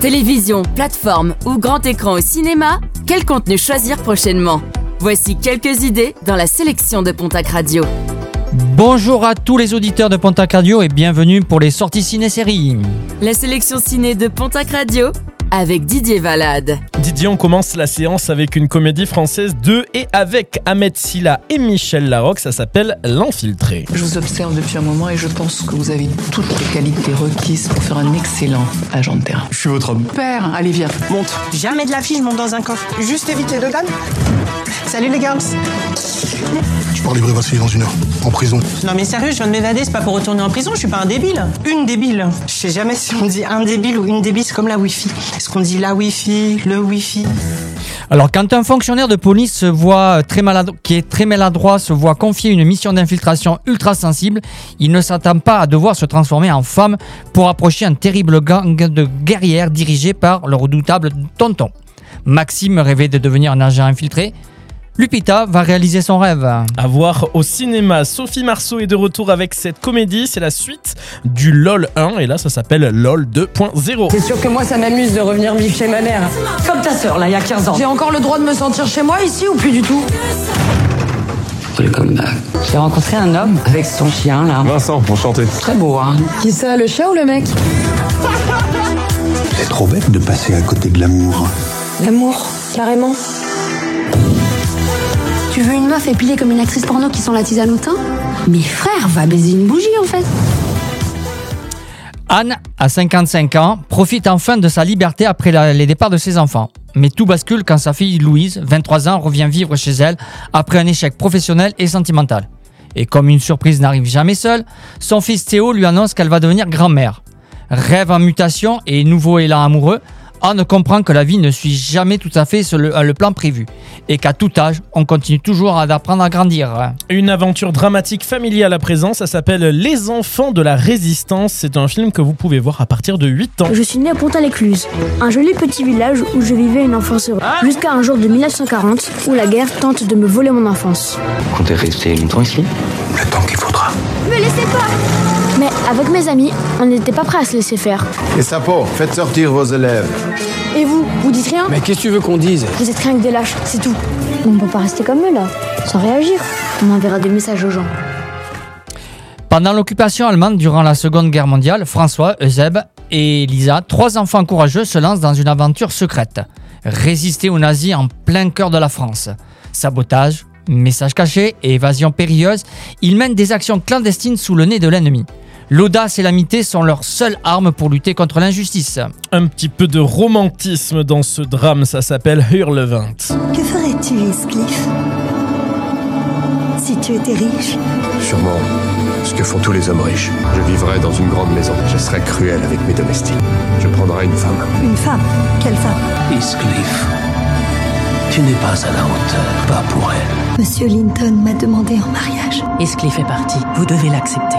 Télévision, plateforme ou grand écran au cinéma, quel contenu choisir prochainement? Voici quelques idées dans la sélection de Pontac Radio. Bonjour à tous les auditeurs de Pontac Radio et bienvenue pour les sorties ciné-séries. La sélection ciné de Pontac Radio avec Didier Valade. Didier, on commence la séance avec une comédie française de et avec Ahmed Silla et Michel Larocque, ça s'appelle L'Infiltré. Je vous observe depuis un moment et je pense que vous avez toutes les qualités requises pour faire un excellent agent de terrain. Je suis votre homme. Père, allez viens, monte. Jamais de la fille, je monte dans un coffre. Juste éviter de dames. Salut les girls. Je pars livrer Vassili dans 1 heure, en prison. Non mais sérieux, je viens de m'évader, c'est pas pour retourner en prison, je suis pas un débile. Une débile. Je sais jamais si on dit un débile ou une débile, c'est comme la Wi-Fi. Est-ce qu'on dit la Wi-Fi, le Wi-Fi? Alors quand un fonctionnaire de police qui est très maladroit se voit confier une mission d'infiltration ultra sensible, il ne s'attend pas à devoir se transformer en femme pour approcher un terrible gang de guerrières dirigé par le redoutable tonton. Maxime rêvait de devenir un agent infiltré. Lupita va réaliser son rêve. À voir au cinéma, Sophie Marceau est de retour avec cette comédie. C'est la suite du LOL 1 et là ça s'appelle LOL 2.0. C'est sûr que moi ça m'amuse de revenir vivre chez ma mère. Comme ta sœur là, il y a 15 ans. J'ai encore le droit de me sentir chez moi ici ou plus du tout? J'ai rencontré un homme avec son chien là. Vincent, enchanté. Très beau hein. Qui ça, le chat ou le mec? C'est trop bête de passer à côté de l'amour. L'amour, carrément. Tu veux une meuf épilée comme une actrice porno qui sent la tisane au thym? Mais frère, va baiser une bougie en fait. Anne, à 55 ans, profite enfin de sa liberté après les départs de ses enfants. Mais tout bascule quand sa fille Louise, 23 ans, revient vivre chez elle après un échec professionnel et sentimental. Et comme une surprise n'arrive jamais seule, son fils Théo lui annonce qu'elle va devenir grand-mère. Rêve en mutation et nouveau élan amoureux, Anne comprend que la vie ne suit jamais tout à fait sur le plan prévu et qu'à tout âge, on continue toujours d'apprendre à grandir. Une aventure dramatique familiale à présent, ça s'appelle Les Enfants de la Résistance. C'est un film que vous pouvez voir à partir de 8 ans. Je suis née à Pontin-l'Écluse, un joli petit village où je vivais une enfance heureuse. Jusqu'à un jour de 1940 où la guerre tente de me voler mon enfance. Vous comptez rester longtemps ici? Le temps qu'il faudra. Me laissez pas! Mais avec mes amis, on n'était pas prêts à se laisser faire. Les sapos, faites sortir vos élèves. Et vous dites rien? Mais qu'est-ce que tu veux qu'on dise? Vous êtes rien que des lâches, c'est tout. On peut pas rester comme eux là, sans réagir. On enverra des messages aux gens. Pendant l'occupation allemande durant la Seconde Guerre mondiale, François, Euseb et Lisa, 3 enfants courageux, se lancent dans une aventure secrète. Résister aux nazis en plein cœur de la France. Sabotage, messages cachés et évasion périlleuse, ils mènent des actions clandestines sous le nez de l'ennemi. L'audace et l'amitié sont leurs seules armes pour lutter contre l'injustice. Un petit peu de romantisme dans ce drame, ça s'appelle Hurlevent. Que ferais-tu, Heathcliff, si tu étais riche? Sûrement ce que font tous les hommes riches. Je vivrais dans une grande maison. Je serais cruel avec mes domestiques. Je prendrais une femme. Une femme? Quelle femme? Heathcliff, tu n'es pas à la hauteur, pas pour elle. Monsieur Linton m'a demandé en mariage. Heathcliff est parti, vous devez l'accepter.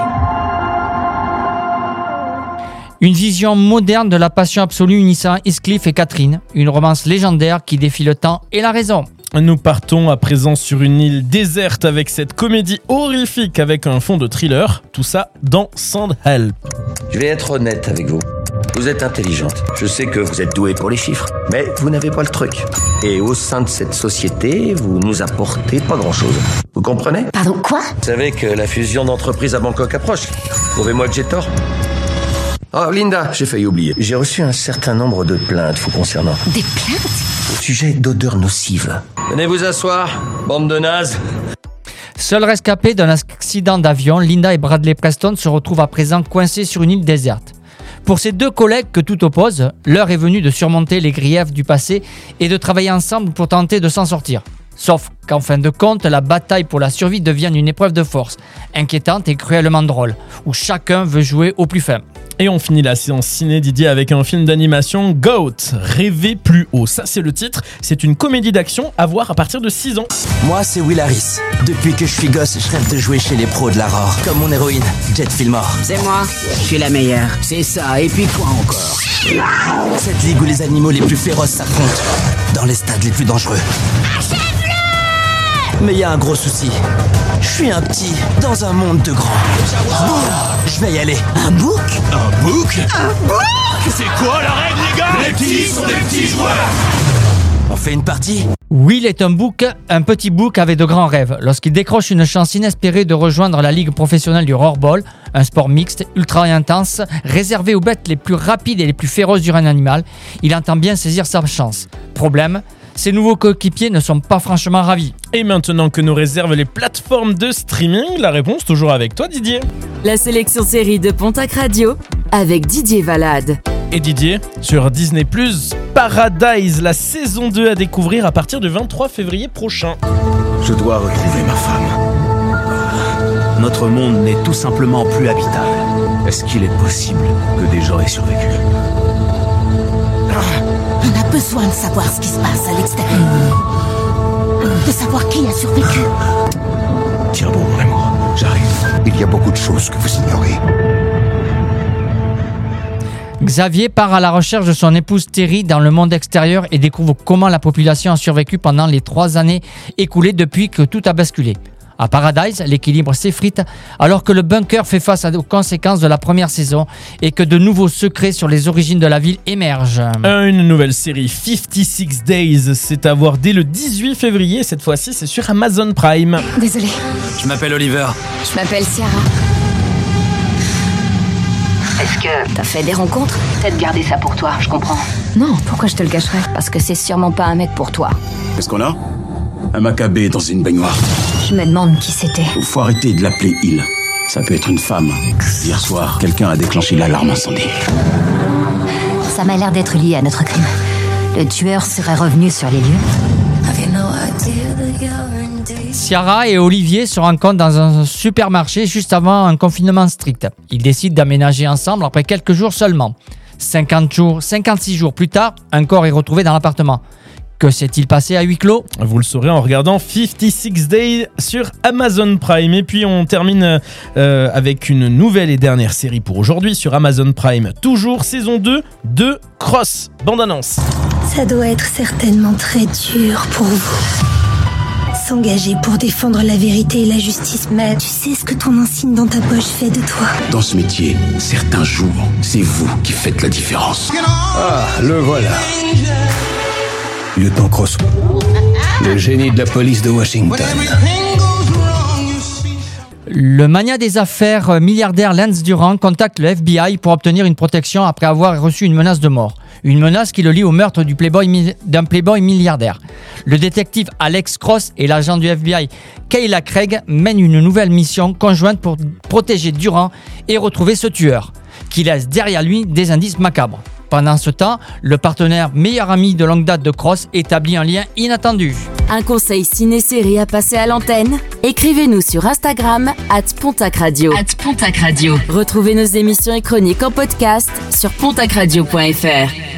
Une vision moderne de la passion absolue unissant Heathcliff et Catherine, une romance légendaire qui défie le temps et la raison. Nous partons à présent sur une île déserte avec cette comédie horrifique avec un fond de thriller, tout ça dans Sandhelp. Je vais être honnête avec vous. Vous êtes intelligente. Je sais que vous êtes douée pour les chiffres, mais vous n'avez pas le truc. Et au sein de cette société, vous nous apportez pas grand-chose. Vous comprenez? Pardon, quoi? Vous savez que la fusion d'entreprises à Bangkok approche. Prouvez-moi que j'ai tort. Oh, Linda, j'ai failli oublier. J'ai reçu un certain nombre de plaintes vous concernant. Des plaintes? Au sujet d'odeurs nocives. Venez vous asseoir, bande de nazes. Seuls rescapés d'un accident d'avion, Linda et Bradley Preston se retrouvent à présent coincés sur une île déserte. Pour ces 2 collègues que tout oppose, l'heure est venue de surmonter les griefs du passé et de travailler ensemble pour tenter de s'en sortir. Sauf qu'en fin de compte, la bataille pour la survie devient une épreuve de force, inquiétante et cruellement drôle, où chacun veut jouer au plus fin. Et on finit la séance ciné, Didier, avec un film d'animation, Goat, Rêver plus haut. Ça, c'est le titre. C'est une comédie d'action à voir à partir de 6 ans. Moi, c'est Will Harris. Depuis que je suis gosse, je rêve de jouer chez les pros de la ROR. Comme mon héroïne, Jet Fillmore. C'est moi, je suis la meilleure. C'est ça, et puis quoi encore? Cette ligue où les animaux les plus féroces s'affrontent. Dans les stades les plus dangereux. Mais il y a un gros souci. Je suis un petit dans un monde de grands. Boum, je vais y aller. Un bouc? Un bouc? Un bouc? C'est quoi la règle, les gars? Qui sont des petits joueurs? On fait une partie? Will est un petit bouc avec de grands rêves. Lorsqu'il décroche une chance inespérée de rejoindre la ligue professionnelle du roarball, un sport mixte, ultra intense, réservé aux bêtes les plus rapides et les plus féroces du règne animal, il entend bien saisir sa chance. Problème, ses nouveaux coéquipiers ne sont pas franchement ravis. Et maintenant que nous réservent les plateformes de streaming, la réponse toujours avec toi Didier. La sélection série de Pontac Radio avec Didier Valade. Et Didier, sur Disney+, Paradise, la saison 2 à découvrir à partir du 23 février prochain. Je dois retrouver ma femme. Notre monde n'est tout simplement plus habitable. Est-ce qu'il est possible que des gens aient survécu? On a besoin de savoir ce qui se passe à l'extérieur. De savoir qui a survécu. Tiens bon, vraiment, j'arrive. Il y a beaucoup de choses que vous ignorez. Xavier part à la recherche de son épouse Terry dans le monde extérieur et découvre comment la population a survécu pendant les 3 années écoulées depuis que tout a basculé. À Paradise, l'équilibre s'effrite alors que le bunker fait face aux conséquences de la première saison et que de nouveaux secrets sur les origines de la ville émergent. Une nouvelle série, 56 Days, c'est à voir dès le 18 février. Cette fois-ci, c'est sur Amazon Prime. Désolée. Je m'appelle Oliver. Je m'appelle Ciara. Est-ce que t'as fait des rencontres? Peut-être garder ça pour toi, je comprends. Non, pourquoi je te le cacherais? Parce que c'est sûrement pas un mec pour toi. Qu'est-ce qu'on a? Un macabé dans une baignoire. Je me demande qui c'était. Faut arrêter de l'appeler il. Ça peut être une femme. Hier soir, quelqu'un a déclenché l'alarme incendie. Ça m'a l'air d'être lié à notre crime. Le tueur serait revenu sur les lieux. Ciara et Olivier se rencontrent dans un supermarché juste avant un confinement strict. Ils décident d'aménager ensemble après quelques jours seulement. 56 jours plus tard, un corps est retrouvé dans l'appartement. Que s'est-il passé à huis clos? Vous le saurez en regardant 56 Days sur Amazon Prime. Et puis on termine avec une nouvelle et dernière série pour aujourd'hui sur Amazon Prime. Toujours saison 2 de Cross. Bande-annonce. Ça doit être certainement très dur pour vous. S'engager pour défendre la vérité et la justice, mais tu sais ce que ton insigne dans ta poche fait de toi? Dans ce métier, certains jours, c'est vous qui faites la différence. Ah, le voilà. Lieutenant Cross, le génie de la police de Washington. Le magnat des affaires milliardaire Lance Durant contacte le FBI pour obtenir une protection après avoir reçu une menace de mort. Une menace qui le lie au meurtre d'un playboy milliardaire. Le détective Alex Cross et l'agent du FBI Kayla Craig mènent une nouvelle mission conjointe pour protéger Durant et retrouver ce tueur, qui laisse derrière lui des indices macabres. Pendant ce temps, le partenaire meilleur ami de longue date de Cross établit un lien inattendu. Un conseil ciné-série à passer à l'antenne? Écrivez-nous sur Instagram @PontacRadio. @PontacRadio. Retrouvez nos émissions et chroniques en podcast sur pontacradio.fr.